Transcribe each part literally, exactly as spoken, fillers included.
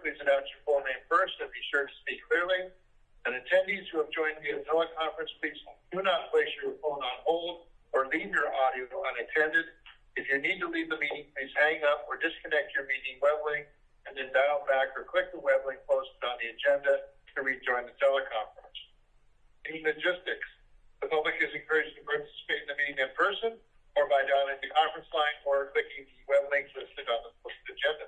please announce your full name first and be sure to speak clearly. And attendees who have joined via teleconference, please do not place your phone on hold or leave your audio unattended. If you need to leave the meeting, please hang up or disconnect your meeting web link and then dial back or click the web link posted on the agenda to rejoin the teleconference. Meeting logistics. The public is encouraged to participate in the meeting in person or by dialing the conference line or clicking the web link listed on the posted agenda.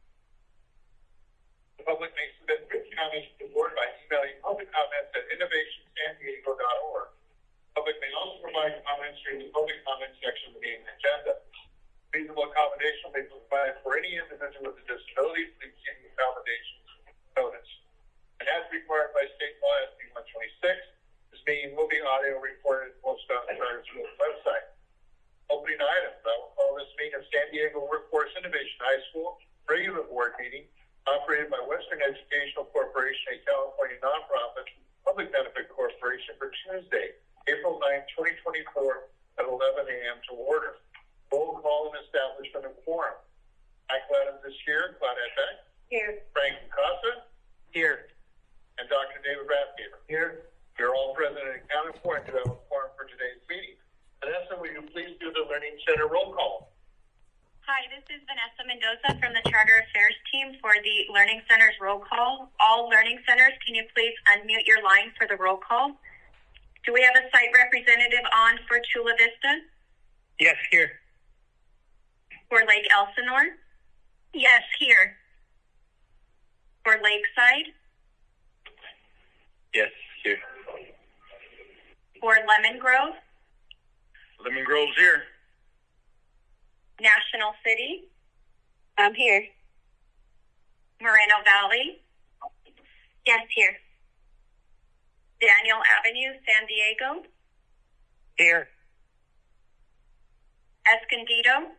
The public may submit written comments to the board by emailing public comments at innovation san diego dot org. The public may also provide comments during the public comment section of the meeting agenda. Reasonable accommodation may be provided for any individual with a disability. Please see the accommodations notice. And as required by state law S B one twenty-six, this meeting will be audio recorded and posted on the Charter Schools website. Opening items. I will call this meeting of San Diego Workforce Innovation High School regular board meeting operated by Western Educational Corporation, a California nonprofit public benefit corporation, for Tuesday, April ninth, twenty twenty-four at eleven a.m. to order. Roll call and establishment of quorum. Michael Adams is here. Claudette Beck. Here. Frank Casa. Here. And Doctor David Rathgaber. Here. You're all present and accounted for, and do have a quorum for today's meeting. Vanessa, will you please do the Learning Center roll call? Hi, this is Vanessa Mendoza from the Charter Affairs team for the Learning Center's roll call. All Learning Centers, can you please unmute your line for the roll call? Do we have a site representative on for Chula Vista? Yes, here. For Lake Elsinore? Yes, here. For Lakeside? Yes, here. For Lemon Grove? Lemon Grove's here. National City? I'm here. Moreno Valley? Yes, here. Daniel Avenue, San Diego? Here. Escondido?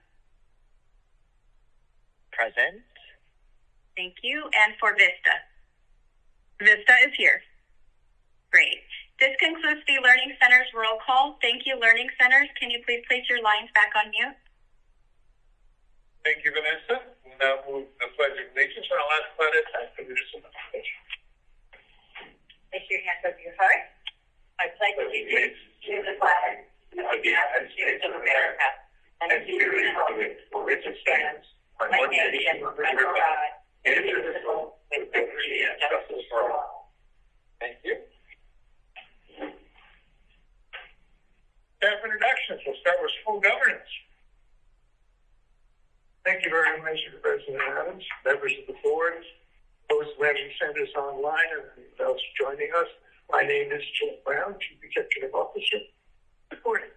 Present. Thank you. And for Vista? Vista is here. Great. This concludes the Learning Center's roll call. Thank you, Learning Centers. Can you please place your lines back on mute? Thank you, Vanessa. We'll now move the Pledge of Allegiance, and I'll ask Claudette to lead us in the pledge. Place your hands over your heart. I pledge allegiance to the flag of the United States of America and to the republic for which it stands, one nation under God, indivisible, with liberty and justice for all. Thank you. Staff introductions. We'll start with school governance. Thank you very much, President Adams, members of the board, those Learning Centers online, and those joining us. My name is Jim Brown, Chief Executive Officer. Good morning.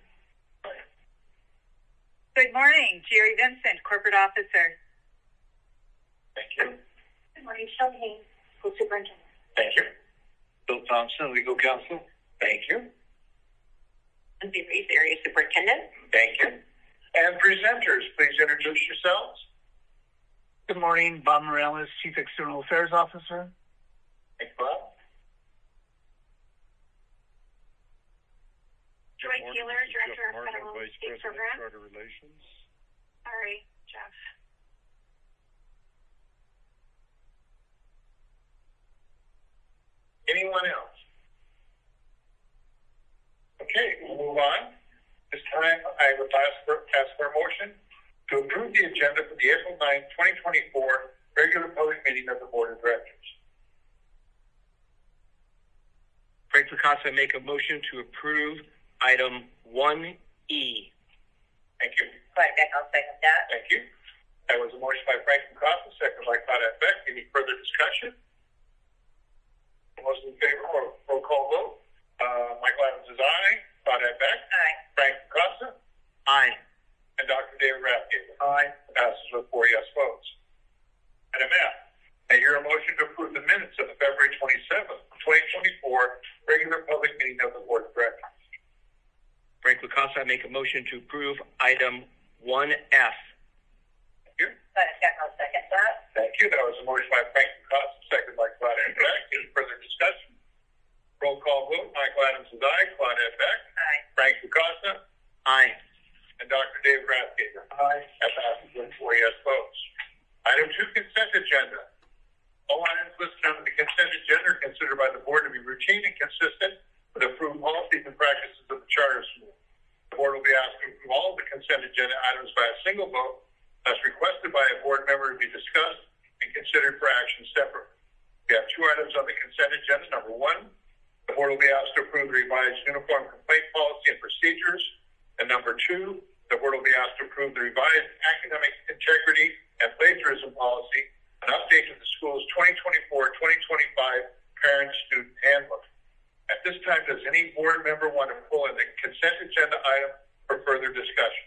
Good morning, Jerry Vincent, Corporate Officer. Thank you. Good morning, Sean Haynes, School Superintendent. Thank you. Bill Thompson, Legal Counsel. Thank you. Lindsay Reese, Area Superintendent. Thank you. And presenters, please introduce yourselves. Good morning, Bob Morales, Chief External Affairs Officer. Thanks, Bob. Joy Keeler, Director of Federal Vice State President, Program. Charter Relations. Sorry, Jeff. Anyone else? Okay, we'll move on. This time, I would ask for, ask for a motion to approve the agenda for the April ninth, twenty twenty-four regular public meeting of the Board of Directors. Frank Picasso, make a motion to approve item one E. Thank you. Claudette Beck, I'll second that. Thank you. That was a motion by Frank Picasso, second by Claudette Beck. Any further discussion? Most in favor, or roll call vote. Uh, Michael Adams is aye. Claudette Beck. Aye. Frank Picasso. Aye. And Doctor David Rathgaber. Aye. Passes with four yes votes. Item F. I hear a motion to approve the minutes of the February twenty-seventh, twenty twenty-four regular public meeting of the Board of Directors. Frank Picasso, I make a motion to approve item one F. Thank you. Claudette Beck, I'll second that. Thank you. That was a motion by Frank Picasso, second by Claudette Beck. Any further discussion? Roll call vote. Michael Adams is aye. Claudette Beck. Aye. Frank Picasso. Aye. And Doctor David Rathgaber. Aye. That passes with four yes votes. Item two, consent agenda. All items listed on the consent agenda are considered by the board to be routine and consistent with approved policies and practices of the charter school. The board will be asked to approve all of the consent agenda items by a single vote, unless requested by a board member to be discussed and considered for action separately. We have two items on the consent agenda. Number one, the board will be asked to approve the revised uniform complaint policy and procedures. And number two, the board will be asked to approve the revised academic integrity and plagiarism policy, an update to the school's twenty twenty-four twenty twenty-five parent-student handbook. At this time, does any board member want to pull in the consent agenda item for further discussion?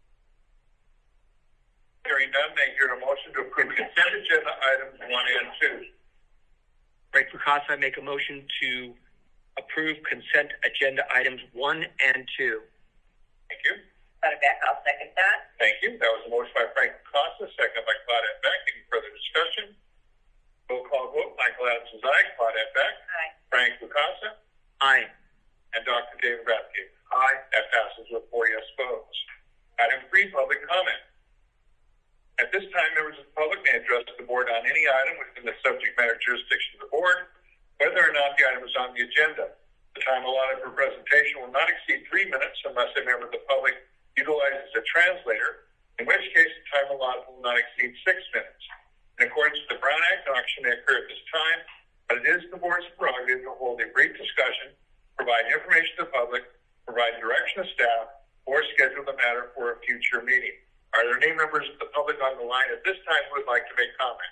Hearing none, may I hear a motion to approve consent agenda items one and two? Frank Fracassa, I make a motion to approve consent agenda items one and two. Thank you. Claudette Beck, I'll second that. Thank you. That was a motion by Frank Fracassa, second by Claudette Beck. Any further discussion? Roll call vote. Michael Adams is aye. Claudette Beck. Aye. Frank Fracassa. Aye. And Doctor David Rathke. Aye. That passes with four yes votes. Item three, public comment. At this time, members of the public may address the board on any item within the subject matter jurisdiction of the board, whether or not the item is on the agenda. The time allotted for presentation will not exceed three minutes unless a member of the public utilizes a translator, in which case the time allotted will not exceed six minutes. In accordance with the Brown Act, no action may occur at this time, but it is the board's prerogative to hold a brief discussion, provide information to the public, provide direction to staff, or schedule the matter for a future meeting. Are there any members of the public on the line at this time who would like to make comment?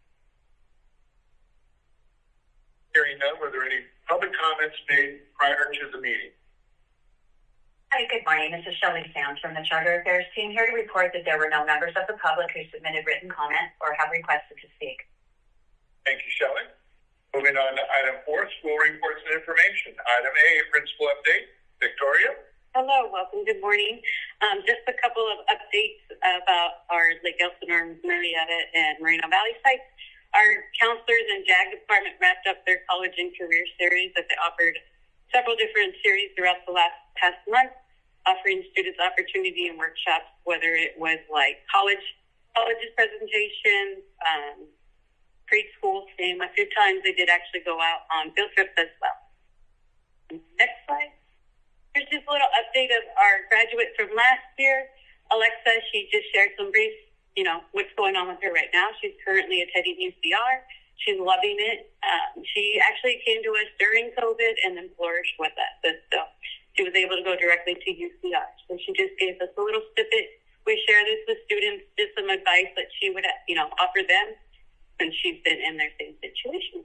Hearing none, were there any public comments made prior to the meeting? Hi, good morning. This is Shelley Sands from the Charter Affairs team, here to report that there were no members of the public who submitted written comment or have requested to speak. Thank you, Shelley. Moving on to item four, school reports and information. Item A, principal update. Victoria? Hello, welcome. Good morning. Um, just a couple of updates about our Lake Elsinore, Marietta, and Moreno Valley sites. Our counselors and J A G department wrapped up their college and career series that they offered several different series throughout the last past month, offering students opportunity and workshops, whether it was like college, college's presentation, um, preschool, same. A few times they did actually go out on field trips as well. Next slide. Here's just a little update of our graduate from last year. Alexa, she just shared some brief, you know, what's going on with her right now. She's currently attending U C R. She's loving it. Um, she actually came to us during COVID and then flourished with us. So she was able to go directly to U C R. So she just gave us a little snippet. We share this with students, just some advice that she would, you know, offer them since she's been in their same situation.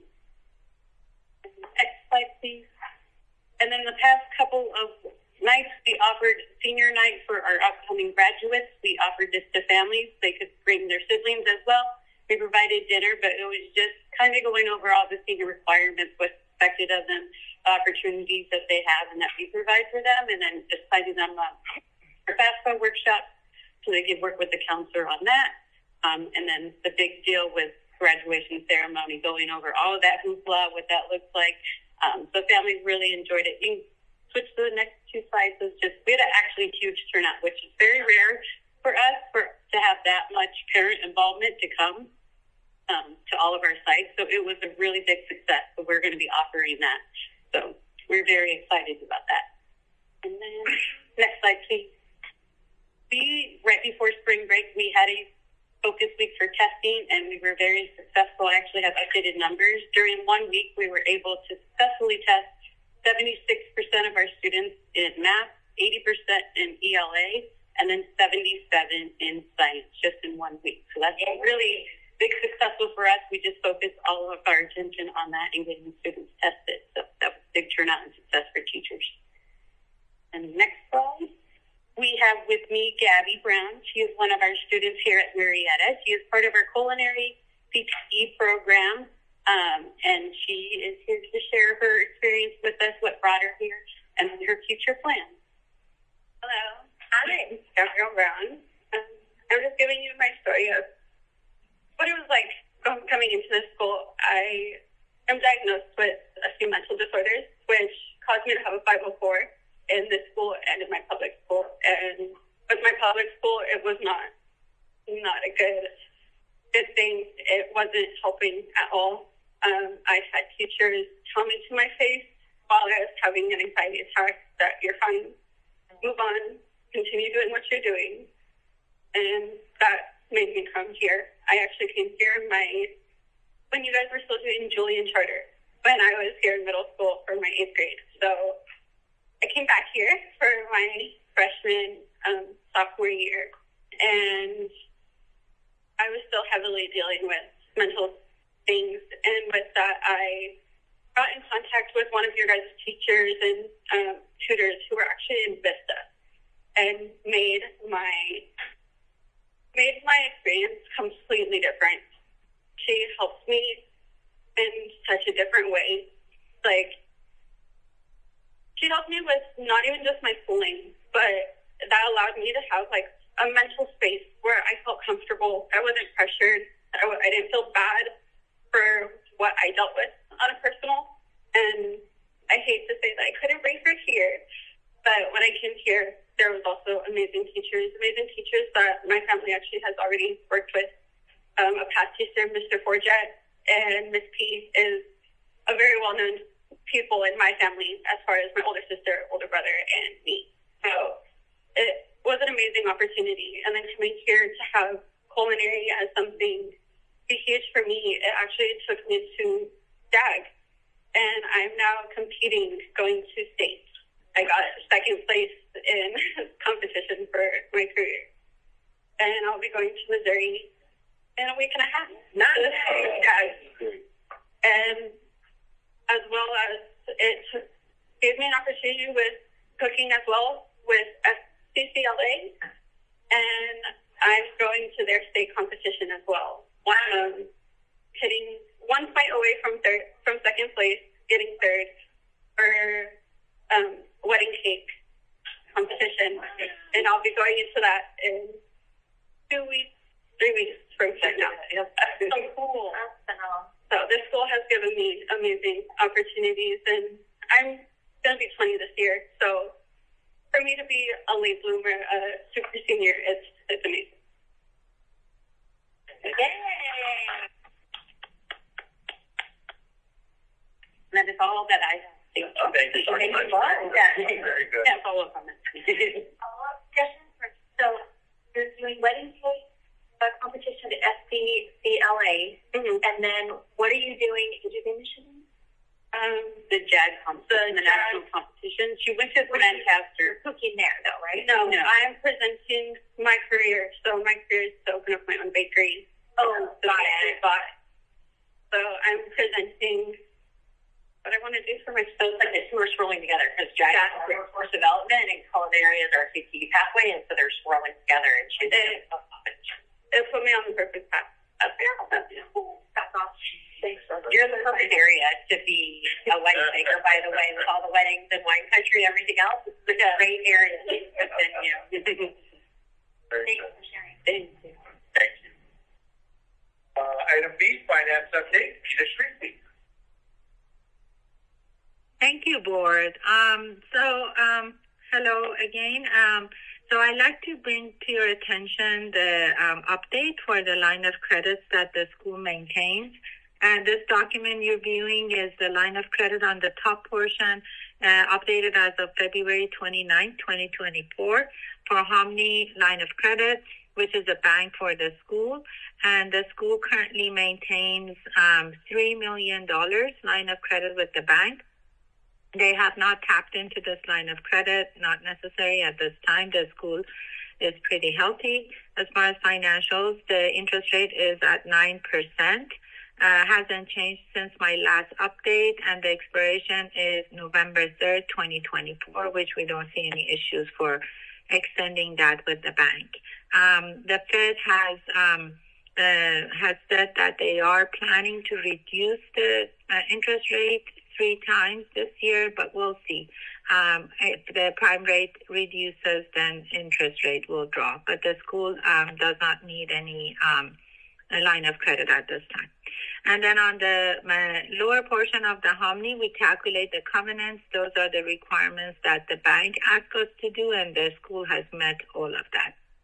Next slide, please. And then the past couple of nights, we offered senior night for our upcoming graduates. We offered this to families. They could bring their siblings as well. We provided dinner, but it was just kind of going over all the senior requirements, what's expected of them, the opportunities that they have and that we provide for them, and then just finding them uh, our FAFSA workshop so they could work with the counselor on that. Um, and then the big deal with graduation ceremony, going over all of that hoopla, what that looks like. Um, so families really enjoyed it. You can switch to the next two slides. It's just, we had an actually huge turnout, which is very rare for us for to have that much parent involvement to come um, to all of our sites. So it was a really big success. So we're going to be offering that. So we're very excited about that. And then next slide, please. We, right before spring break, we had a focus week for testing, and we were very successful. I actually have updated numbers. During one week, we were able to successfully test seventy-six percent of our students in math, eighty percent in E L A, and then seventy-seven in science just in one week. So that's really big successful for us. We just focused all of our attention on that and getting students tested. So that was a big turnout and success for teachers. And next slide. We have with me Gabby Brown. She is one of our students here at Marietta. She is part of our culinary P T E program, um, and she is here to share her experience with us, what brought her here, and her future plans. Hello. Hi. Gabrielle Brown. Um, I'm just giving you my story of what it was like coming into this school. I am diagnosed with a few mental disorders, which caused me to have a five oh four. In this school and in my public school. And with my public school, it was not not a good good things. It wasn't helping at all. Um, I had teachers tell me to my face while I was having an anxiety attack that you're fine, move on, continue doing what you're doing. And that made me come here. I actually came here in my, when you guys were still doing Julian Charter, when I was here in middle school for my eighth grade. So I came back here for my freshman, um, sophomore year, and I was still heavily dealing with mental things. And with that, I got in contact with one of your guys' teachers and um, tutors who were actually in Vista, and made my made my experience completely different. She helped me in such a different way. Like, she helped me with not even just my schooling, but that allowed me to have like a mental space where I felt comfortable. I wasn't pressured. I, w- I didn't feel bad for what I dealt with on a personal. And I hate to say that I couldn't bring her here, but when I came here, there was also amazing teachers, amazing teachers that my family actually has already worked with. Um, a past teacher, Mister Forget, and Miss P is a very well-known people in my family as far as my older sister, older brother, and me. So it was an amazing opportunity. And then coming here to have culinary as something be huge for me, it actually took me to D A G. And I'm now competing, going to state. I got second place in competition for my career. And I'll be going to Missouri in a week and a half. Nice. Yeah. And as well as it gave me an opportunity with cooking as well with S C C L A. And I'm going to their state competition as well. Wow. Um, hitting one point away from third, from second place, getting third for um, wedding cake competition. And I'll be going into that in two weeks, three weeks from now. So cool. So this school has given me amazing opportunities, and I'm going to be twenty this year. So for me to be a late bloomer, a super senior, it's, it's amazing. Yay! That is all that I think. Oh, thank you so much. Yeah. Very good. Yeah, follow up on that. Follow-up question. So you're doing wedding cake uh, competition at S C C L A, mm-hmm. and then what are you doing? Did you say Michigan? Um, the J A G competition, the, the national competition. She went to Lancaster. Cooking there, though, right? No, no, I'm presenting my career. So my career is to open up my own bakery. Oh, the bakery bought. So I'm presenting what I want to do for myself. So it's like the two are swirling together because J A G is workforce development and culinary is our C T E pathway, and so they're swirling together. And she's it, it put me on the perfect path. That's cool. That's awesome. Thanks, you're the perfect area to be a wedding baker, by the way, with all the weddings and wine country and everything else. It's a great area to be within you. Very Thanks good. for sharing. Thank you. Thank you. Uh, item B, finance update. Rita Shrigley. Thank you, board. Um, so, um, hello again. Um, so I'd like to bring to your attention the um, update for the line of credits that the school maintains. And this document you're viewing is the line of credit on the top portion, uh, updated as of February twenty-ninth, twenty twenty-four, for Hominy line of credit, which is a bank for the school. And the school currently maintains um, three million dollars line of credit with the bank. They have not tapped into this line of credit, not necessary at this time. The school is pretty healthy. As far as financials, the interest rate is at nine percent. Uh, hasn't changed since my last update, and the expiration is November third, twenty twenty-four, which we don't see any issues for extending that with the bank. Um, the Fed has um, uh, has said that they are planning to reduce the uh, interest rate three times this year, but we'll see. Um, if the prime rate reduces, then interest rate will drop. But the school um, does not need any um, line of credit at this time. And then on the uh, lower portion of the Hominy, we calculate the covenants. Those are the requirements that the bank asks us to do, and the school has met all of that.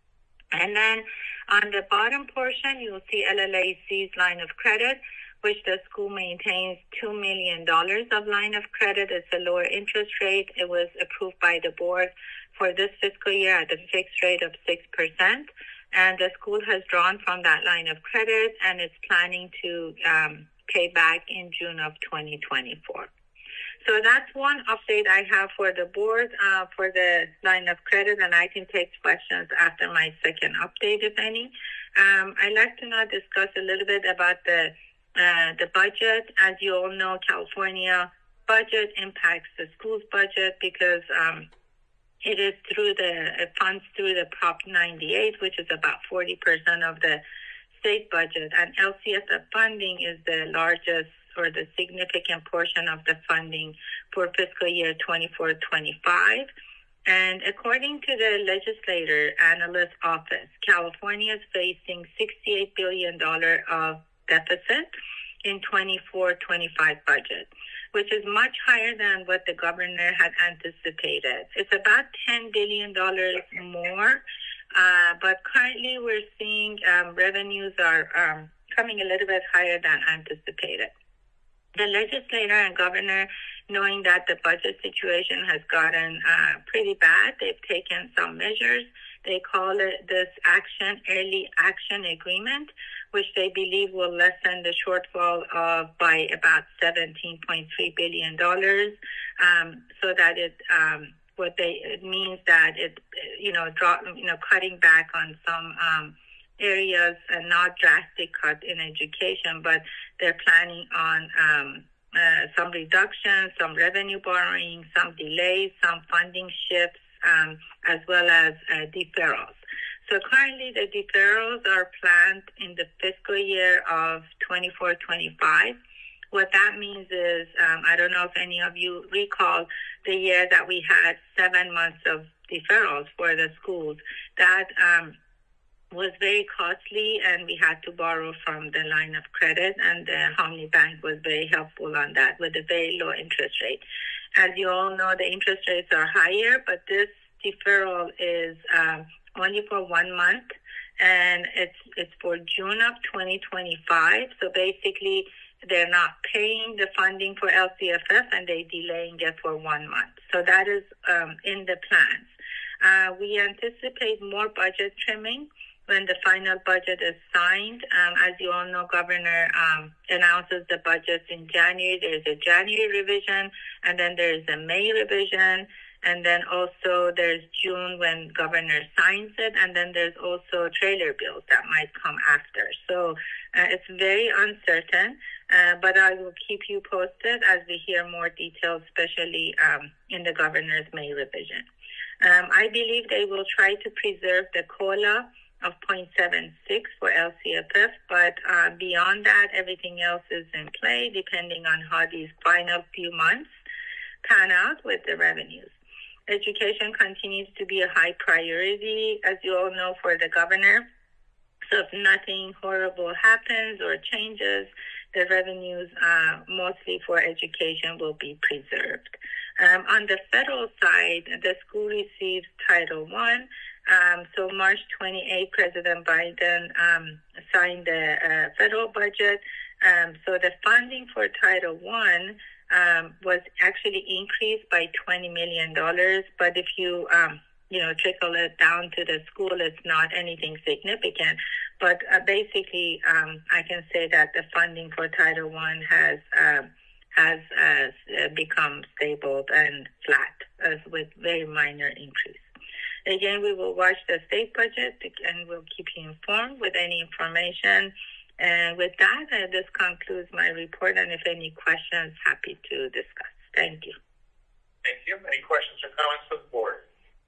And then on the bottom portion, you'll see L L A C's line of credit, which the school maintains two million dollars of line of credit. It's a lower interest rate. It was approved by the board for this fiscal year at a fixed rate of six percent. And the school has drawn from that line of credit and it's planning to um, pay back in June of twenty twenty-four. So that's one update I have for the board uh, for the line of credit, and I can take questions after my second update, if any. Um, I'd like to now discuss a little bit about the uh, the budget. As you all know, California budget impacts the school's budget because um, it is through the it funds through the Prop ninety-eight, which is about forty percent of the state budget, and L C F F funding is the largest or the significant portion of the funding for fiscal year twenty-four twenty-five. And according to the legislator analyst office, California is facing sixty-eight billion dollars of deficit in twenty-four twenty-five budget, which is much higher than what the governor had anticipated. It's about ten billion dollars more, uh, but currently we're seeing um, revenues are um, coming a little bit higher than anticipated. The legislator and governor, knowing that the budget situation has gotten uh, pretty bad, they've taken some measures. They call it this action, early action agreement, which they believe will lessen the shortfall of by about seventeen point three billion dollars. Um, so that it, um, what they, it means that it, you know, drop, you know, cutting back on some, um, areas and not drastic cut in education, but they're planning on um, uh, some reductions, some revenue borrowing, some delays, some funding shifts, um, as well as uh, deferrals. So currently the deferrals are planned in the fiscal year of twenty-four twenty-five. What that means is, um, I don't know if any of you recall the year that we had seven months of deferrals for the schools. That um, was very costly, and we had to borrow from the line of credit, and the Harmony Bank was very helpful on that with a very low interest rate. As you all know, the interest rates are higher, but this deferral is um, only for one month, and it's it's for June of twenty twenty-five. So basically, they're not paying the funding for L C F F, and they're delaying it for one month. So that is um, in the plans. Uh, we anticipate more budget trimming when the final budget is signed. Um, as you all know, Governor um, announces the budgets in January. There's a January revision, and then there's a May revision, and then also there's June when Governor signs it, and then there's also trailer bills that might come after. So uh, it's very uncertain, uh, but I will keep you posted as we hear more details, especially um, in the Governor's May revision. Um, I believe they will try to preserve the COLA of zero point seven six for L C F F, but uh, beyond that, everything else is in play depending on how these final few months pan out with the revenues. Education continues to be a high priority, as you all know, for the governor. So if nothing horrible happens or changes, the revenues uh, mostly for education will be preserved. Um, on the federal side, the school receives Title One. Um, so March twenty-eighth, President Biden um, signed the uh, federal budget. Um, so the funding for Title One um, was actually increased by twenty million dollars. But if you, um, you know, trickle it down to the school, it's not anything significant. But uh, basically, um, I can say that the funding for Title One has uh, has uh, become stable and flat, as with very minor increase. Again, we will watch the state budget and we'll keep you informed with any information. And with that, uh, this concludes my report. And if any questions, happy to discuss. Thank you. Thank you. Any questions or comments from the board?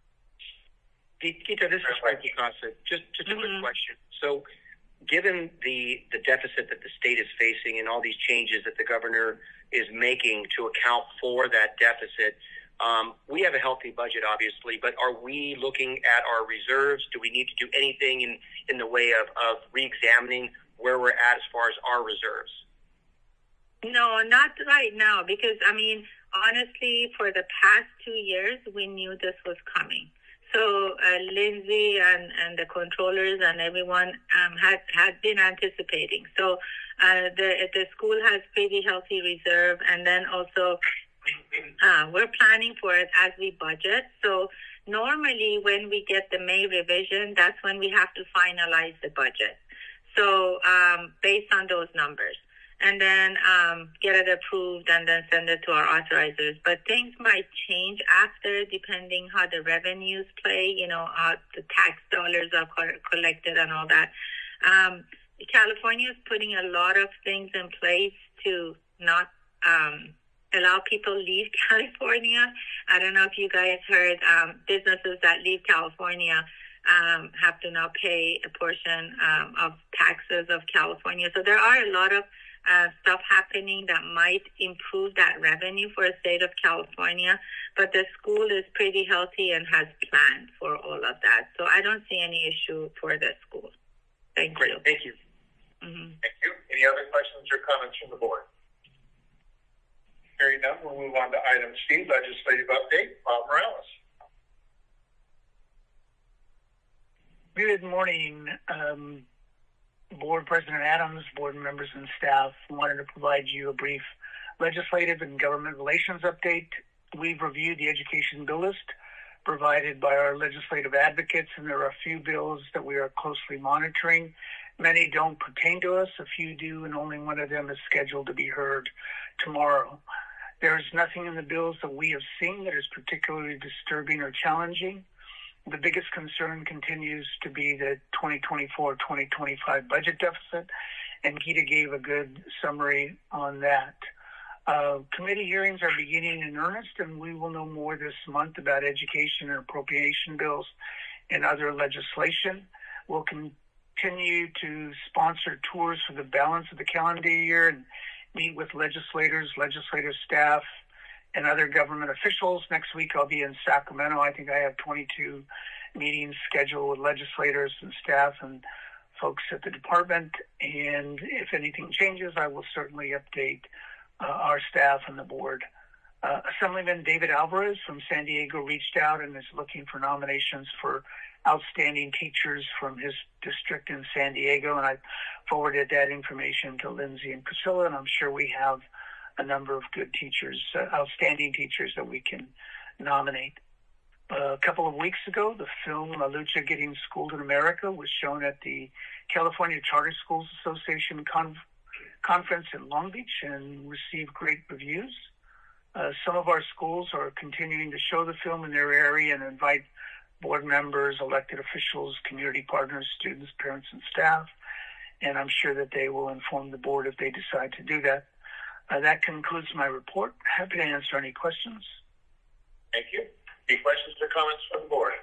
Gita, this is Frank Picasso. Just, just a mm-hmm. quick question. So, given the, the deficit that the state is facing and all these changes that the governor is making to account for that deficit, Um, we have a healthy budget, obviously, but are we looking at our reserves? Do we need to do anything in, in the way of, of re-examining where we're at as far as our reserves? No, not right now, because, I mean, honestly, for the past two years, we knew this was coming. So uh, Lindsay and, and the controllers and everyone um, had, had been anticipating. So uh, the, the school has pretty healthy reserve, and then also uh, we're planning for it as we budget. So normally when we get the May revision, that's when we have to finalize the budget. So um, based on those numbers. And then um, get it approved and then send it to our authorizers. But things might change after, depending how the revenues play, you know, how the tax dollars are co- collected and all that. Um, California is putting a lot of things in place to not um, allow people leave California. I don't know if you guys heard, um, businesses that leave California um, have to now pay a portion um, of taxes of California. So there are a lot of Uh, stuff happening that might improve that revenue for the state of California, but the school is pretty healthy and has planned for all of that. So I don't see any issue for the school. Thank Great. you. Thank you. Mm-hmm. Thank you. Any other questions or comments from the board? Hearing none, we'll move on to item C, legislative update. Bob Morales. Good morning, um, Board President Adams, board members and staff. Wanted to provide you a brief legislative and government relations update. We've reviewed the education bill list provided by our legislative advocates, and there are a few bills that we are closely monitoring. Many don't pertain to us, a few do, and only one of them is scheduled to be heard tomorrow. There is nothing in the bills that we have seen that is particularly disturbing or challenging. The biggest concern continues to be the twenty twenty-four twenty twenty-five budget deficit, and Gita gave a good summary on that. Uh, committee hearings are beginning in earnest, and we will know more this month about education and appropriation bills and other legislation. We'll continue to sponsor tours for the balance of the calendar year and meet with legislators, legislative staff, and other government officials. Next week I'll be in Sacramento. I think I have twenty-two meetings scheduled with legislators and staff and folks at the department. And if anything changes, I will certainly update uh, our staff and the board. Uh, Assemblyman David Alvarez from San Diego reached out and is looking for nominations for outstanding teachers from his district in San Diego. And I forwarded that information to Lindsay and Priscilla, and I'm sure we have a number of good teachers, uh, outstanding teachers that we can nominate. Uh, a couple of weeks ago, the film La Lucha Getting Schooled in America was shown at the California Charter Schools Association conf- conference in Long Beach and received great reviews. Uh, some of our schools are continuing to show the film in their area and invite board members, elected officials, community partners, students, parents, and staff. And I'm sure that they will inform the board if they decide to do that. Uh, that concludes my report. Happy to answer any questions. Thank you. Any questions or comments from the board?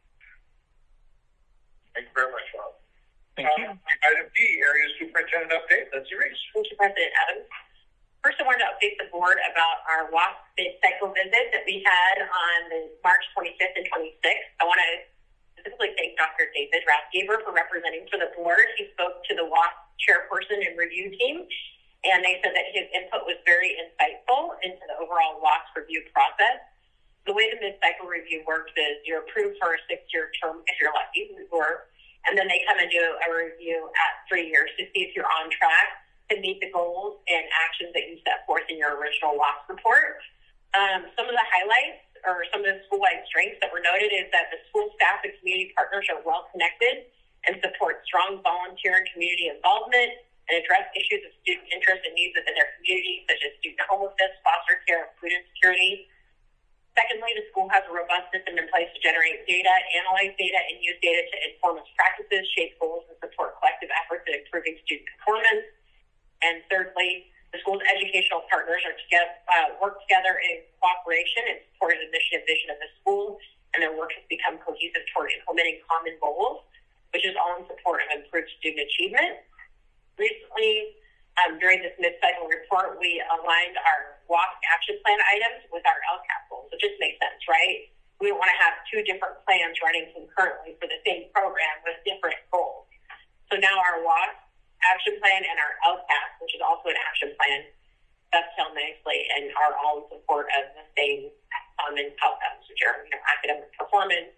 Thank you very much, Rob. Thank um, you. Item D, Area Superintendent Update. Lindsay Reese. Thank you, President Adams. First, I wanted to update the board about our WASP mid-cycle visit that we had on the March twenty-fifth and twenty-sixth. I want to specifically thank Doctor David Rathgeber for representing for the board. He spoke to the WASP chairperson and review team, and they said that his input was very insightful into the overall WASP review process. The way the mid-cycle review works is you're approved for a six-year term if you're lucky, or, and then they come and do a review at three years to see if you're on track to meet the goals and actions that you set forth in your original WASP report. Um, some of the highlights or some of the school-wide strengths that were noted is that the school staff and community partners are well-connected and support strong volunteer and community involvement and address issues of student interest and needs within their community, such as student homelessness, foster care, and food insecurity. Secondly, the school has a robust system in place to generate data, analyze data, and use data to inform its practices, shape goals, and support collective efforts in improving student performance. And thirdly, the school's educational partners are together, uh, work together in cooperation and support of the mission and vision of the school, and their work has become cohesive toward implementing common goals, which is all in support of improved student achievement. Recently, um, during this mid-cycle report, we aligned our WASP action plan items with our L C A P goals. It just makes sense, right? We don't want to have two different plans running concurrently for the same program with different goals. So now our WASP action plan and our L C A P, which is also an action plan, dovetail nicely and are all in support of the same common outcomes, which are, you know, academic performance,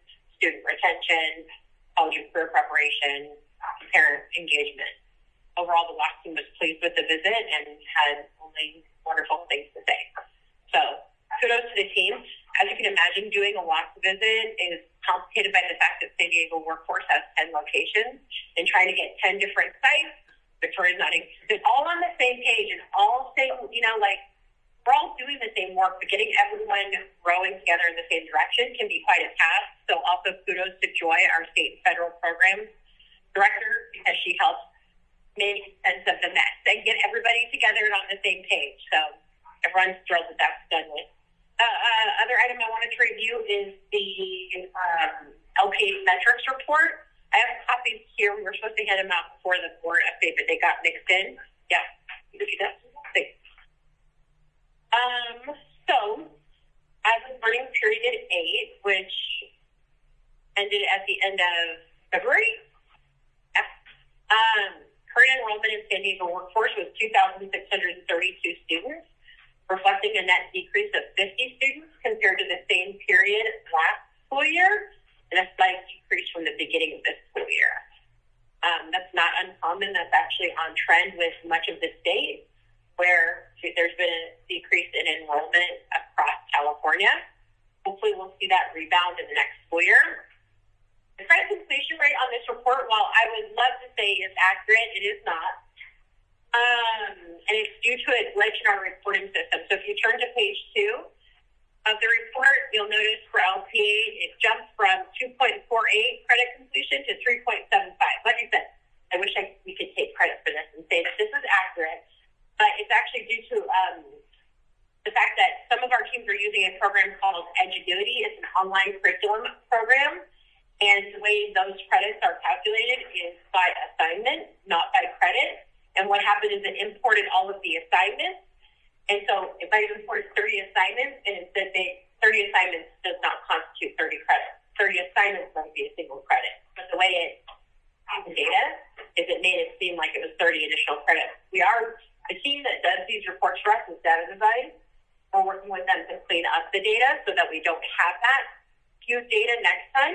student retention, college and career preparation, parent engagement. Overall, the WAC team was pleased with the visit and had only wonderful things to say. So kudos to the team. As you can imagine, doing a WAC visit is complicated by the fact that San Diego Workforce has ten locations, and trying to get ten different sites. Victoria's not included, all on the same page and all saying, you know, like, we're all doing the same work, but getting everyone rowing together in the same direction can be quite a task. So also kudos to Joy, our state and federal programs director, because she helps make sense of the mess and get everybody together and on the same page. So everyone's thrilled that that's done with. Uh, uh, other item I wanted to review is the um, L P A metrics report. I have copies here. We were supposed to hand them out before the board update, but they got mixed in. Yeah. Thanks. Um, so, as of learning period eight, which ended at the end of February, um, current enrollment in San Diego Workforce was two thousand six hundred thirty-two students, reflecting a net decrease of fifty students compared to the same period last school year, and a slight decrease from the beginning of this school year. Um, that's not uncommon. That's actually on trend with much of the state, where there's been a decrease in enrollment across California. Hopefully we'll see that rebound in the next school year. The credit completion rate on this report, while I would love to say is accurate, it is not. Um, and it's due to a glitch in our reporting system. So if you turn to page two of the report, you'll notice for L P A, it jumped from two point four eight credit completion to three point seven five. Like I said, I wish I, we could take credit for this and say that this is accurate, but it's actually due to um, the fact that some of our teams are using a program called Edgenuity. It's an online curriculum program, and the way those credits are calculated is by assignment, not by credit. And what happened is it imported all of the assignments. And so if I import thirty assignments and it said they, thirty assignments does not constitute thirty credits. thirty assignments might be a single credit. But the way it had the data is it made it seem like it was thirty additional credits. We are, the team that does these reports for us is Data Design. We're working with them to clean up the data so that we don't have that skewed data next time.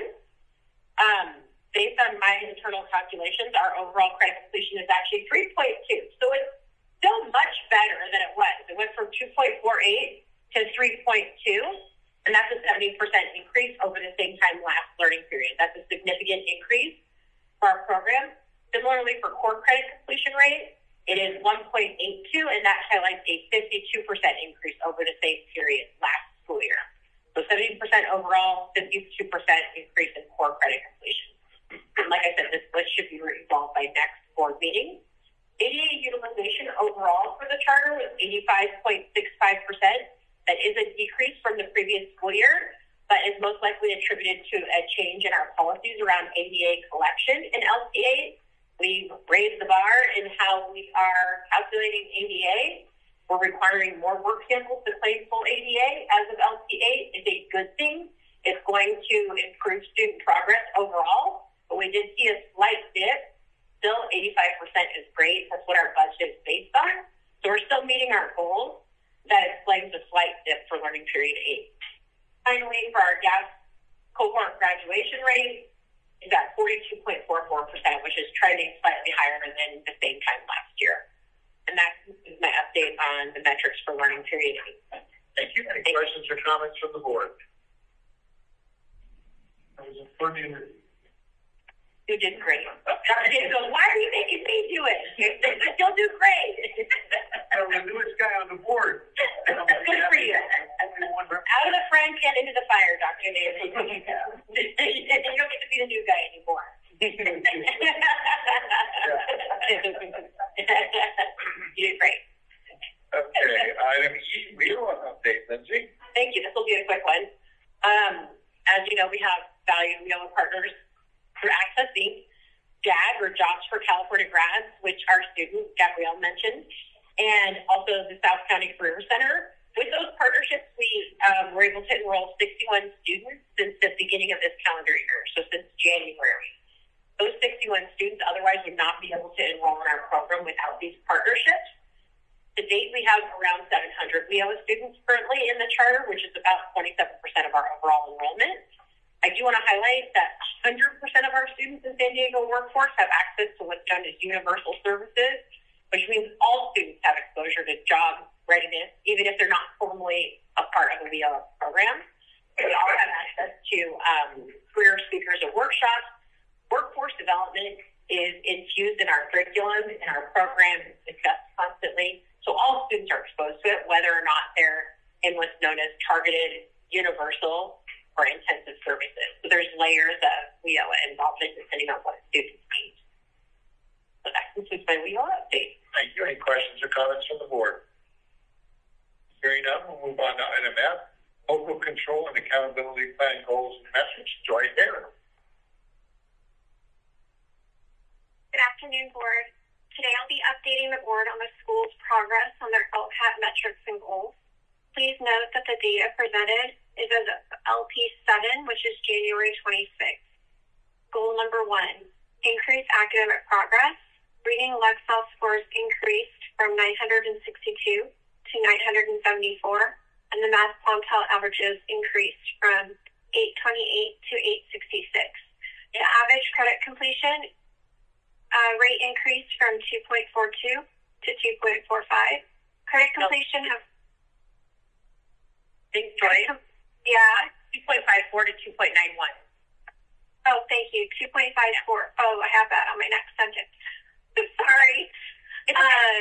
Um, based on my internal calculations, our overall credit completion is actually three point two. So it's still much better than it was. It went from two point four eight to three point two, and that's a seventy percent increase over the same time last learning period. That's a significant increase for our program. Similarly, for core credit completion rate, it is one point eight two, and that highlights a fifty-two percent increase over the same period last school year. So seventy percent overall, fifty-two percent increase in core credit completion. And like I said, this list should be resolved by next board meeting. A D A utilization overall for the charter was eighty-five point six five percent. That is a decrease from the previous school year, but is most likely attributed to a change in our policies around A D A collection in L P A. We've raised the bar in how we are calculating A D A. We're requiring more work samples to claim full A D A as of L P A. It's a good thing. It's going to improve student progress overall, but we did see a slight dip. Still, eighty-five percent is great. That's what our budget is based on. So we're still meeting our goals. That explains the slight dip for learning period eight. Finally, for our G A S cohort graduation rate, is at forty-two point four four percent, which is trending slightly higher than the same time last year. And that is my update on the metrics for learning period eight. Thank you. Any Thank questions you. or comments from the board? That was a fun interview. You did great. Doctor Davis goes, why are you making me do it? You'll do great. I'm the newest guy on the board. Good for you. Out of the frying pan into the fire, Doctor Davis. You don't get to be the new guy anymore. You did great. Okay, item E, real update, Lindsay. Thank you. This will be a quick one. Um, as you know, we have Value Wheeler Partners through Access Incorporated, J A G, or Jobs for California Grads, which our student, Gabrielle, mentioned, and also the South County Career Center. With those partnerships, we um, were able to enroll sixty-one students since the beginning of this calendar year, so since January. Those sixty-one students otherwise would not be able to enroll in our program without these partnerships. To date, we have around seven hundred W I O A students currently in the charter, which is about twenty-seven percent of our overall enrollment. I do want to highlight that one hundred percent of our students in San Diego workforce have access to what's known as universal services, which means all students have exposure to job readiness, even if they're not formally a part of the V L S program. We all have access to um, career speakers and workshops. Workforce development is infused in our curriculum, in our program, it's discussed constantly. So all students are exposed to it, whether or not they're in what's known as targeted, universal, or intensive services. So there's layers of W I O A involvement depending on what students need. So that concludes my W I O A update. Thank you. Any questions or comments from the board? Hearing none, we'll move on to item F, local control and accountability plan goals and metrics. Joy Taylor. Good afternoon, board. Today I'll be updating the board on the school's progress on their L C A T metrics and goals. Please note that the data presented is as of L P seven, which is January twenty-sixth. Goal number one, increase academic progress. Reading Lexile scores increased from nine hundred sixty-two to nine hundred seventy-four, and the Math Quantile averages increased from eight twenty-eight to eight sixty-six. The average credit completion uh, rate increased from two point four two to two point four five. Credit completion have Thanks, Joy. Com- yeah. two point five four to two point nine one. Oh, thank you. two point five four. Oh, I have that on my next sentence. Sorry. It's okay. Um,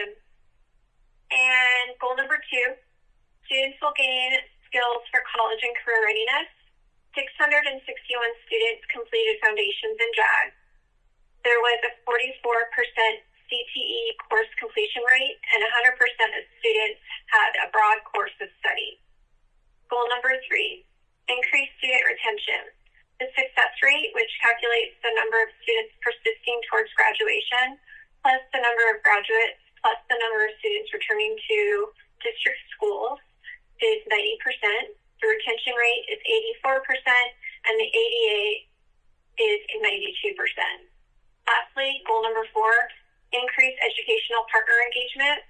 and goal number two, students will gain skills for college and career readiness. six hundred sixty-one students completed foundations in J A G. There was a forty-four percent C T E course completion rate, and one hundred percent of students had a broad course of study. Goal number three, increase student retention. The success rate, which calculates the number of students persisting towards graduation, plus the number of graduates, plus the number of students returning to district schools, is ninety percent. The retention rate is eighty-four percent, and the A D A is ninety-two percent. Lastly, goal number four, increase educational partner engagement.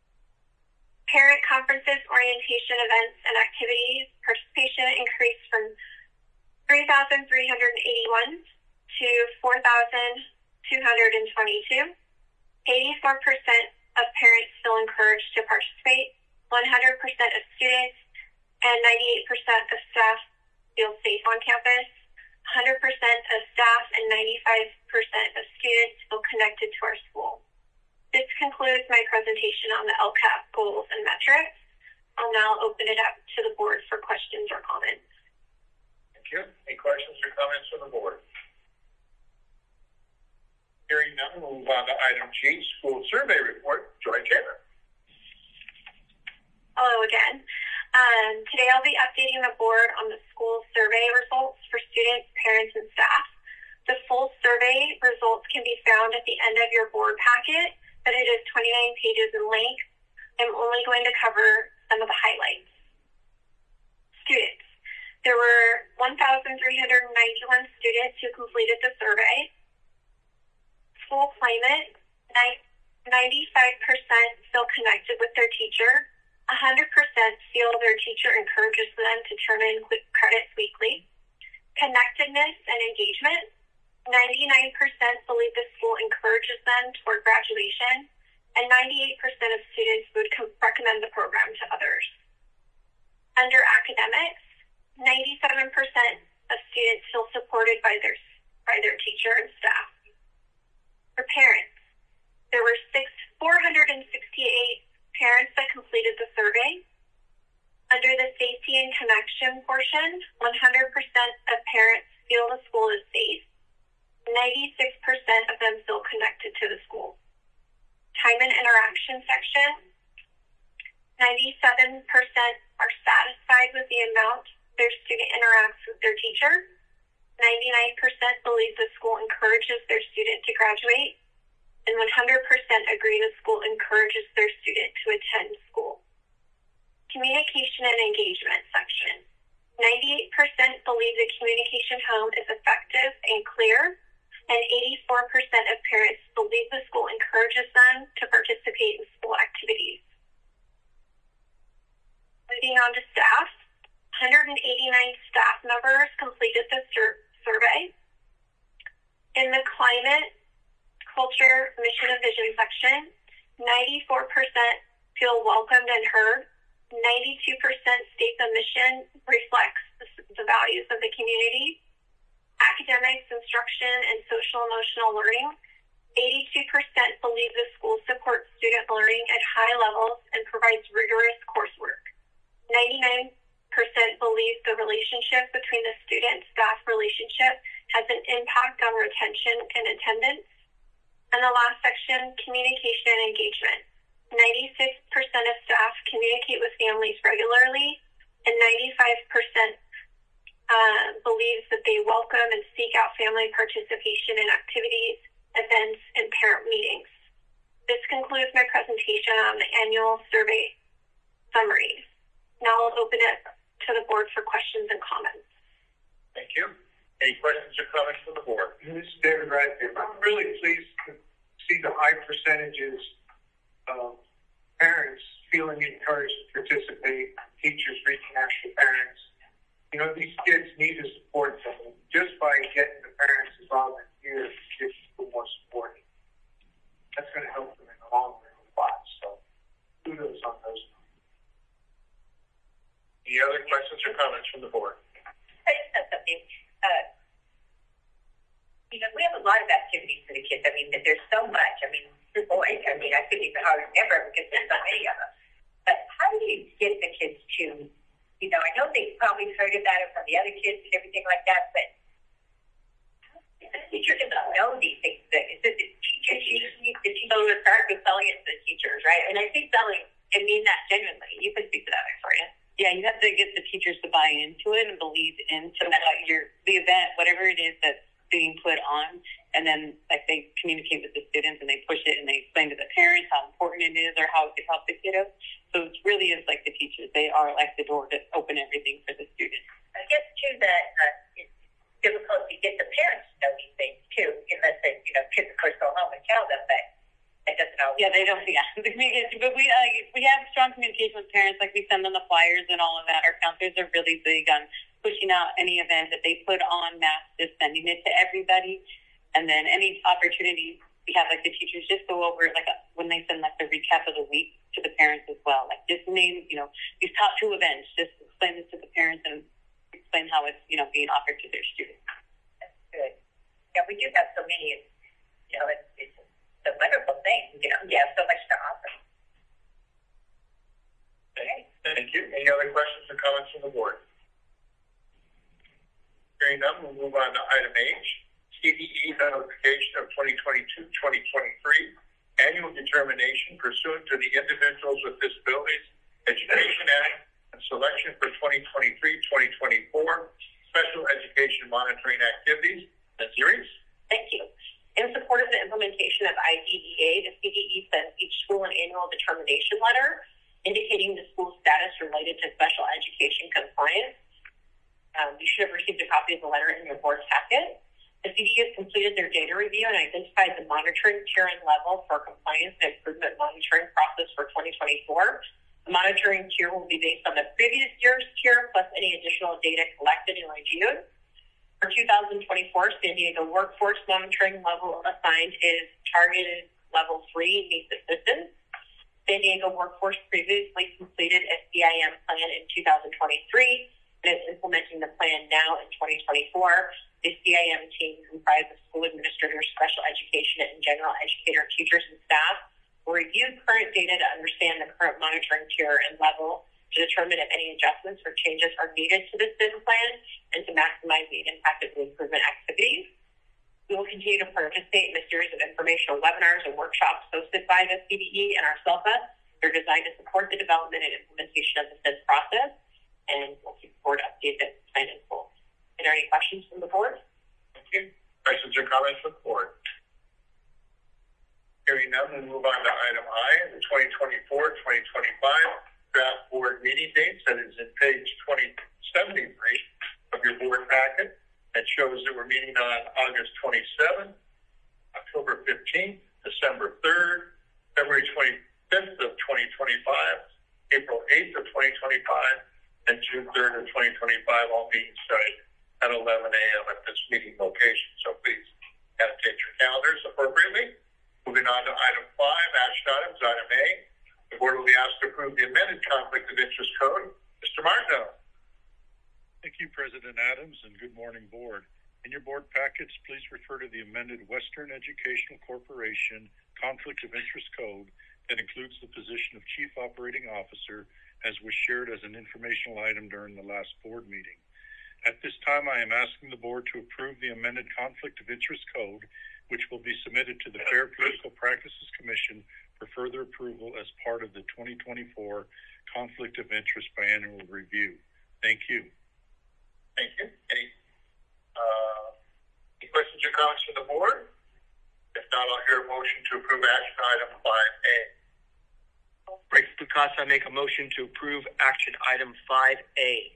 Parent conferences, orientation events, and activities participation increased from three thousand three hundred eighty-one to four thousand two hundred twenty-two. eighty-four percent of parents feel encouraged to participate. one hundred percent of students and ninety-eight percent of staff feel safe on campus. one hundred percent of staff and ninety-five percent of students feel connected to our school. This concludes my presentation on the L C A P goals and metrics. I'll now open it up to the board for questions or comments. Thank you. Any questions or comments from the board? Hearing none, we'll move on to item G, school survey report. Joy Taylor. Hello again. Um, today I'll be updating the board on the school survey results for students, parents, and staff. The full survey results can be found at the end of your board packet, but it is twenty-nine pages in length. I'm only going to cover some of the highlights. Students. There were one thousand three hundred ninety-one students who completed the survey. School climate, ninety-five percent feel connected with their teacher. one hundred percent feel their teacher encourages them to turn in credits weekly. Connectedness and engagement, ninety-nine percent believe the school encourages them toward graduation, and ninety-eight percent of students would com- recommend the program to others. Under academics, ninety-seven percent of students feel supported by their, by their teacher and staff. For parents, there were six, four hundred sixty-eight parents that completed the survey. Under the safety and connection portion, one hundred percent of parents feel the school is safe. ninety-six percent of them feel connected to the school. Time and interaction section, ninety-seven percent are satisfied with the amount their student interacts with their teacher. ninety-nine percent believe the school encourages their student to graduate. And one hundred percent agree the school encourages their student to attend school. Communication and engagement section. ninety-eight percent believe the communication home is effective and clear, and eighty-four percent of parents believe the school encourages them to participate in school activities. Moving on to staff, one hundred eighty-nine staff members completed the sur- survey. In the climate, culture, mission, and vision section, ninety-four percent feel welcomed and heard. ninety-two percent state the mission reflects the, the values of the community. Academics, instruction, and social emotional learning. eighty-two percent believe the school supports student learning at high levels and provides rigorous coursework. ninety-nine percent believe the relationship between the student-staff relationship has an impact on retention and attendance. And the last section, communication and engagement. ninety-six percent of staff communicate with families regularly, and ninety-five percent uh, believes that they welcome and seek out family participation in activities, events, and parent meetings. This concludes my presentation on the annual survey summary. Now I'll open it to the board for questions and comments. Thank you. Any questions or comments from the board? This is David Radcliffe. I'm really pleased to see the high percentages of parents feeling encouraged to participate, teachers reaching out to parents. You know, these kids need to support them. Just by getting the parents involved here, kids feel more supported. That's going to help them in the long run a lot. So, kudos on those. Any other questions or comments from the board? I just have something. Uh, you know, we have a lot of activities for the kids. I mean, there's so much. I mean, boy, I mean, I couldn't even hardly remember because there's not many of them. But how do you get the kids to, you know, I know they probably heard about it from the other kids and everything like that, but the teacher doesn't know these things. Is it the teachers? You just need the teachers. So it starts with selling it to the teachers, right? And I think selling, I mean that genuinely. You can speak to that, Victoria. Yeah, you have to get the teachers to buy into it and believe into what your the event, whatever it is that's being put on, and then like they communicate with the students and they push it and they explain to the parents how important it is or how it could help the kiddo. So it really is like the teachers; they are like the door to open everything for the students. I guess too that uh, it's difficult to get the parents to know these things too, unless they, you know, kids of course go home and tell them, but. Yeah, they don't. Yeah, but we uh, we have strong communication with parents. Like we send them the flyers and all of that. Our counselors are really big on pushing out any event that they put on mass, just sending it to everybody. And then any opportunity we have, like the teachers just go over like a, when they send like the recap of the week to the parents as well. Like just name, you know, these top two events. Just explain this to the parents and explain how it's, you know, being offered to their students. That's good. Yeah, we do have so many. You know, it's. it's a wonderful thing, you know. Yeah, so much to offer. Okay. Thank you. Any other questions or comments from the board? Hearing none, we'll move on to item H, C D E notification of twenty twenty-two twenty twenty-three annual determination pursuant to the Individuals with Disabilities Education Act and selection for twenty twenty-three twenty twenty-four special education monitoring activities. Miz Reese? Thank you. In support of the implementation of I D E A, the C D E sends each school an annual determination letter indicating the school's status related to special education compliance. Um, you should have received a copy of the letter in your board packet. The C D E has completed their data review and identified the monitoring tier and level for compliance and improvement monitoring process for twenty twenty-four. The monitoring tier will be based on the previous year's tier plus any additional data collected and reviewed. For two thousand twenty-four, San Diego Workforce Monitoring level assigned is targeted level three, needs assistance. San Diego Workforce previously completed a C I M plan in two thousand twenty-three and is implementing the plan now in twenty twenty-four. The C I M team comprised of school administrators, special education, and general educator, teachers, and staff will review current data to understand the current monitoring tier and level to determine if any adjustments or changes are needed to the S I M plan and to maximize the impact of the improvement activities. We will continue to participate in a series of informational webinars and workshops hosted by the C D E and our SELFA. They're designed to support the development and implementation of the S I M process, and we'll keep the board updated as the plan in full. Are there any questions from the board? Thank you. Questions or comments from the board? Hearing none, we'll move on to item I, the twenty twenty-four twenty twenty-five draft board meeting dates. That is in page twenty seventy-three of your board packet. That shows that we're meeting on August twenty-seventh, October fifteenth, December third, February twenty-fifth of twenty twenty-five, April eighth of twenty twenty-five, and June third of twenty twenty-five, all meetings started at eleven a.m. at this meeting location. So please annotate your calendars appropriately. Moving on to item five, action items. Item A, the board will be asked to approve the amended conflict of interest code. Mister Martineau. Thank you, President Adams, and good morning, board. In your board packets, please refer to the amended Western Educational Corporation Conflict of Interest Code that includes the position of Chief Operating Officer, as was shared as an informational item during the last board meeting. At this time, I am asking the board to approve the amended Conflict of Interest Code, which will be submitted to the Fair Political Practices Commission for further approval as part of the twenty twenty-four Conflict of Interest Biannual Review. Thank you. Thank you. Any, uh, any questions or comments from the board? If not, I'll hear a motion to approve action item five A. Frank Lucasa, make a motion to approve action item five A.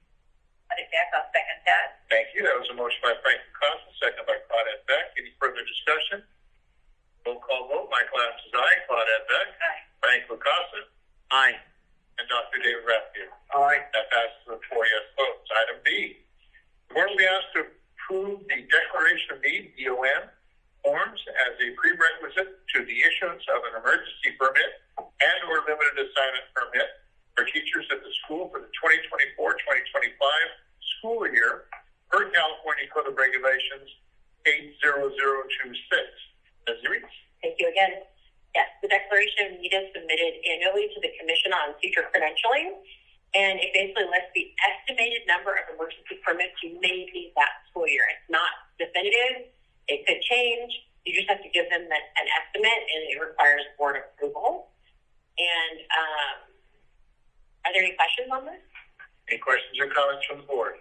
I'll second that. Thank you. That was a motion by Frank Lucasa, second by Claudette Beck. Any further discussion? Roll call vote. Michael Adams is aye. Claudette Beck. Aye. Frank Lucasa. Aye. And Doctor David Rathfield. Aye. That passes with four yes votes. Item B. The board will be asked to approve the Declaration of Need, D O N, forms as a prerequisite to the issuance of an emergency permit and or limited assignment permit for teachers at the school for the twenty twenty-four twenty twenty-five school year per California Code of Regulations eight zero zero two six. Ms. Reese? Thank you again. Yes, the Declaration of Need is submitted annually to the Commission on Teacher Credentialing, and it basically lists the estimated number of emergency permits you may need that school year. It's not definitive. It could change. You just have to give them an, an estimate, and it requires board approval. And um, are there any questions on this? Any questions or comments from the board?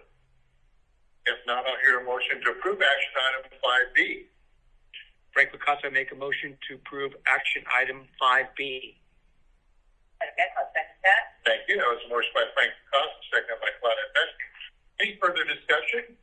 If not, I'll hear a motion to approve action item five B. Frank Lucasa, make a motion to approve action item five B. Okay, I'll second that. Thank you. That was a motion by Frank Lucasa, second by Claudette Beck. Any further discussion?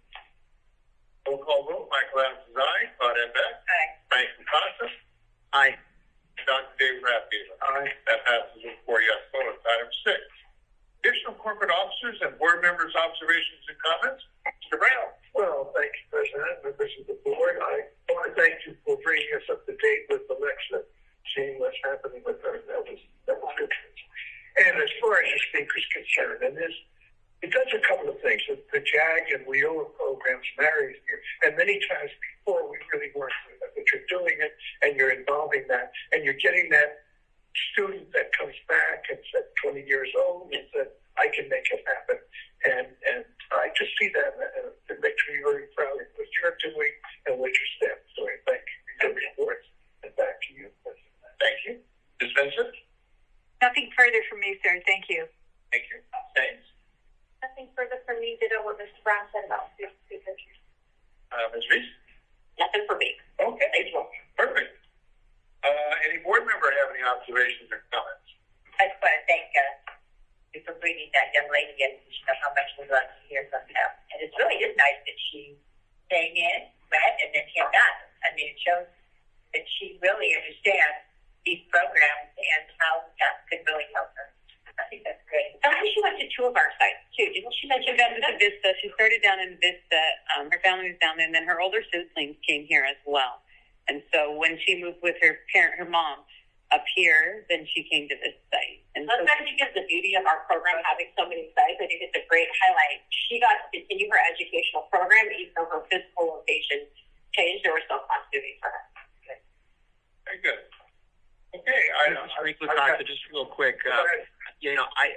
Roll call vote. Michael Adams is aye. Claudette Beck. Aye. Frank Lucasa. Aye. Doctor David Rathfield. Aye. That passes with four yes votes. Item six. Additional corporate officers and board members' observations and comments. Mister Brown. Well, thank you, President, members of the board. I want to thank you for bringing us up to date with Alexa, seeing what's happening with her. That was that was good. And as far as the speaker's concerned, and this, it does a couple of things. The, the JAG and WIOLA programs marry here, and many times before we really weren't doing that, but you're doing it and you're involving that, and you're getting that student that comes back and said twenty years old and said, I can make it happen. And and I just see that, and it makes me very proud of what you're doing and what your staff is doing. Thank you for your reports. And back to you, President. Thank you. Miz Vincent? Nothing further from me, sir. Thank you. Thank you. James? Nothing further from me. Ditto what Mister Brown said about student speakers. Uh, Miz Reese? Nothing for me. Okay. Thank you. Perfect. Uh, any board member have any observations or comments? I just want to thank uh, you for bringing that young lady in. You know how much we love to hear from her. And it really is nice that she came in, read, and then came back. I mean, it shows that she really understands these programs and how that could really help her. I think that's great. I think she went to two of our sites, too. Didn't she mention She went to Vista. She started down in Vista. Um, her family was down there, and then her older siblings came here as well. And so when she moved with her parent, her mom, up here, then she came to this site. And well, so, that's because the beauty of our program having so many sites, I think it's a great highlight. She got to continue her educational program even though her physical location changed. There was no continuity for her. Good. Very good. Okay. I, This is Frank Lucasa, just real quick. Uh, you know, I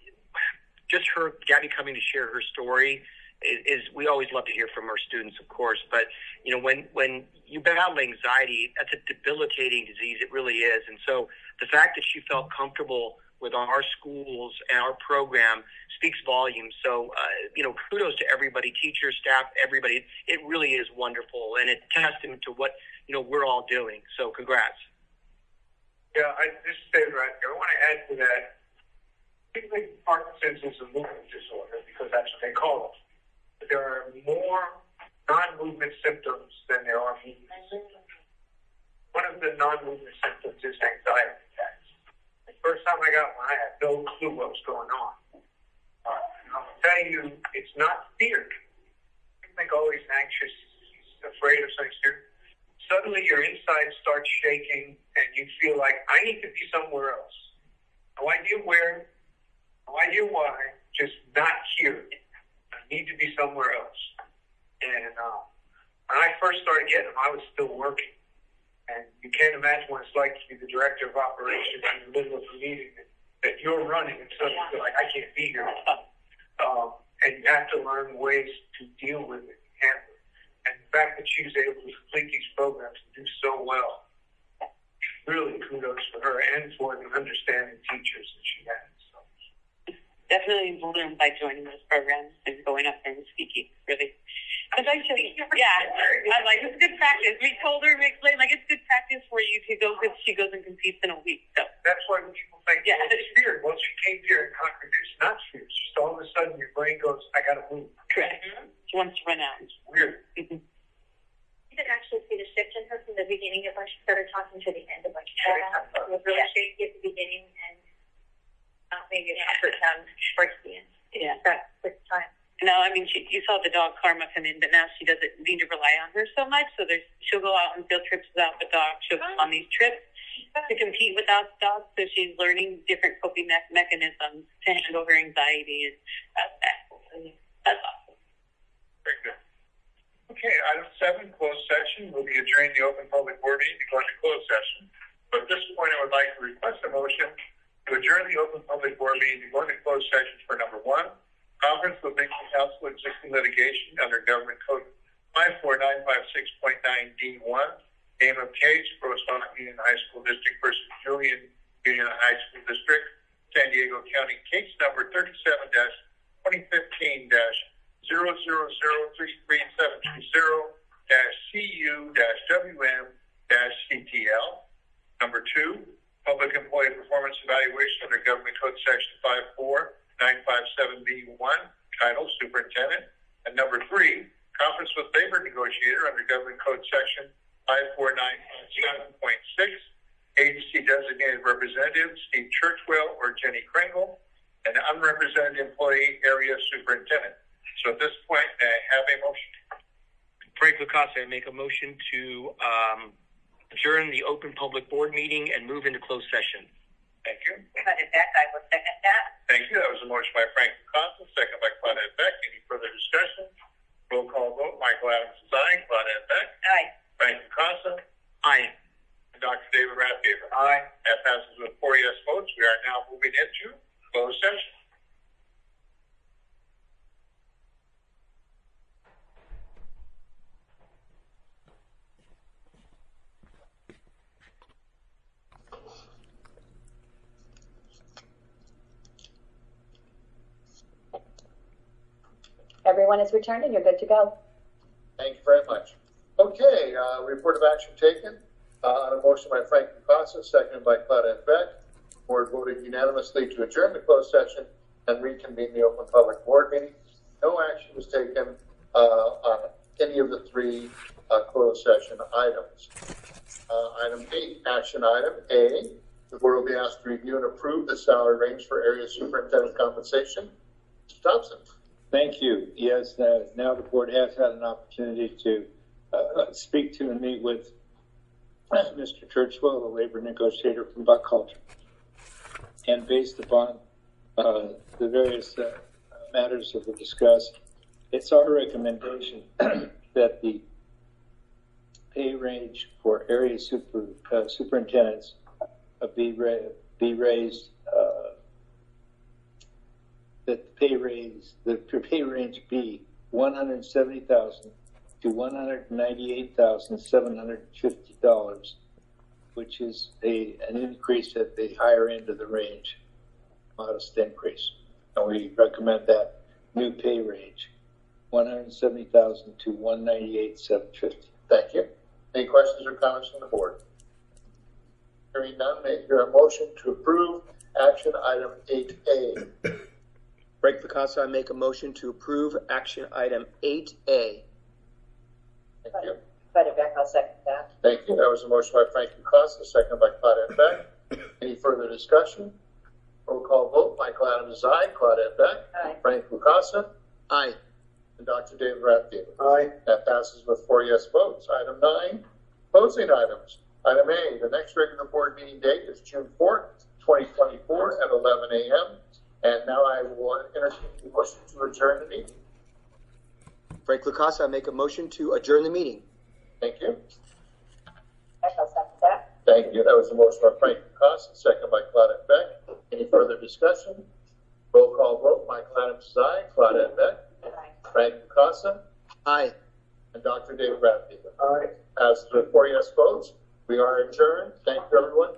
just heard Gabby coming to share her story. Is, is we always love to hear from our students, of course, but you know, when when you battle anxiety, that's a debilitating disease. It really is. And so the fact that she felt comfortable with our schools and our program speaks volumes. So uh, you know, kudos to everybody, teachers, staff, everybody. It really is wonderful, and it's a testament to what you know we're all doing. So congrats. Yeah, I, this is David Radke. I want to add to that. Particularly Parkinson's is a movement disorder because that's what they call it. There are more non-movement symptoms than there are movement symptoms. One of the non-movement symptoms is anxiety attacks. The first time I got one, I had no clue what was going on. Uh, tell you, it's not fear. You think always anxious, afraid of something serious. Suddenly your inside starts shaking and you feel like, I need to be somewhere else. No idea where, no idea why, just not here. I need to be somewhere else. And uh, when I first started getting them, I was still working. And you can't imagine what it's like to be the director of operations in the middle of a meeting that, that you're running and suddenly you feel like, I can't be here. Um, and you have to learn ways to deal with it and handle it. And the fact that she was able to complete these programs and do so well, really kudos for her and for the understanding teachers that she had. So. Definitely bloomed by joining those programs and going up there and speaking, really. Because I should, yeah, I'm like, it's good practice. We told her, we explained, like, it's good practice for you to go, because she goes and competes in a week. So that's why when people think, yeah, well, it's fear. Well, she came here and conquered it. It's not fear. It's just all of a sudden your brain goes, I got to move. Correct. Mm-hmm. She wants to run out. It's weird. Mm-hmm. You could actually see the shift in her from the beginning of when she started talking to the end of when she started talking. It was really yeah. shaky at the beginning and uh, maybe a comfort down towards the end. Yeah. That quick time. No, I mean, she, you saw the dog Karma come in, but now she doesn't need to rely on her so much. So there's, she'll go out on field trips without the dog. She'll go on these trips to compete without the dog. So she's learning different coping me- mechanisms to handle her anxiety. And that's, that's awesome. Very good. Okay, item seven, closed session. We'll be adjourning the open public board meeting to go into closed session. But at this point, I would like to request a motion to adjourn the open public board meeting to go into closed session for number one, conference with legal counsel existing litigation under Government Code five four nine five six point nine D one, name of case, Gross Rock Union High School District versus Julian Union High School District, San Diego County, case number thirty-seven twenty fifteen zero zero zero three three seven two zero C U W M C T L. Number two, public employee performance evaluation under Government Code Section five four nine five seven B one, title Superintendent. And number three, conference with labor negotiator under Government Code Section five four nine seven point six, agency designated representative Steve Churchwell or Jenny Kringle, and unrepresented employee area superintendent. So at this point, I have a motion. Frank Lucasa, I make a motion to um, adjourn the open public board meeting and move into closed session. Thank you. Claudette Beck, I will second that. Thank you. That was a motion by Frank Lucasa, second by Claudette Beck. Any further discussion? Roll call vote. Michael Adams is aye. Claudette Beck. Aye. Frank Lucasa. Aye. And Doctor David Rathgaber. Aye. That passes with four yes votes. We are now moving into closed session. Everyone is returned and you're good to go. Thank you very much. Okay, uh, report of action taken uh, on a motion by Frank Lucasa, seconded by Claudette Beck. Board voted unanimously to adjourn the closed session and reconvene the open public board meeting. No action was taken uh, on any of the three uh, closed session items. Uh, item eight, action item A, the board will be asked to review and approve the salary range for area superintendent compensation. Mister Thompson. Thank you. Yes, uh, now the board has had an opportunity to uh, speak to and meet with Mister Churchwell, the labor negotiator from Buckhalter. And based upon uh, the various uh, matters that were discussed, it's our recommendation that the pay range for area super uh, superintendents uh, be, ra- be raised uh, that the pay raise, the pay range be one hundred seventy thousand to one hundred ninety-eight thousand seven hundred fifty dollars, which is a an increase at the higher end of the range, modest increase, and we recommend that new pay range, one hundred seventy thousand to one ninety-eight seven fifty. Thank you. Any questions or comments from the board? Hearing none, may I hear a motion to approve action item eight A. Frank Lucasa, I make a motion to approve action item eight A. Thank you. Claudette Beck, I'll second that. Thank you. That was a motion by Frank Lucasa, second by Claudette Beck. Any further discussion? Roll call vote. Michael Adams is aye. Claudette Beck. Aye. Frank Lucasa, Aye. and Doctor David Rathgeben. Aye. That passes with four yes votes. Item nine, closing items. Item A, the next regular board meeting date is June fourth, twenty twenty-four at eleven a.m. And now I will entertain the motion to adjourn the meeting. Frank Lucasa, I make a motion to adjourn the meeting. Thank you. I'll second that. Thank you. That was a motion by Frank Lucasa, second by Claudette Beck. Any further discussion? Roll call vote. Michael Adams is aye. Claudette Beck. Aye. Frank Lucasa. Aye. And Doctor David Rathgeben. Aye. As with four yes votes, we are adjourned. Thank you, everyone.